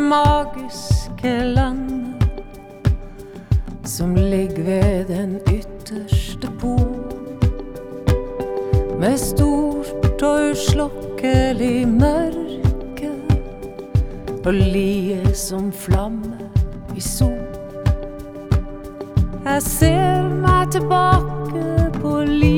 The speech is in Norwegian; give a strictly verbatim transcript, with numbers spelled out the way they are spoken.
magiske landet som ligger ved den ytterste pol, med stort og uslokkelig mørke og lie som flamme i sol. Jeg ser meg tilbake på livet